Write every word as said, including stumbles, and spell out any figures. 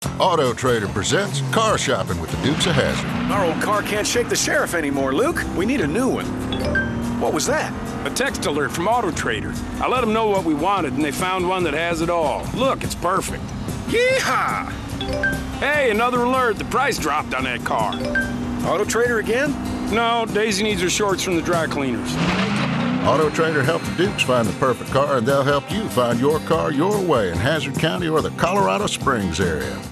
Auto Trader presents Car Shopping with the Dukes of Hazzard. Our old car can't shake the sheriff anymore, Luke. We need a new one. What was that? A text alert from Auto Trader. I let them know what we wanted, and they found one that has it all. Look, it's perfect. Yeehaw! Hey, another alert. The price dropped on that car. Auto Trader again? No, Daisy needs her shorts from the dry cleaners. Auto Trader helps the Dukes find the perfect car, and they'll help you find your car your way in Hazzard County or the Colorado Springs area.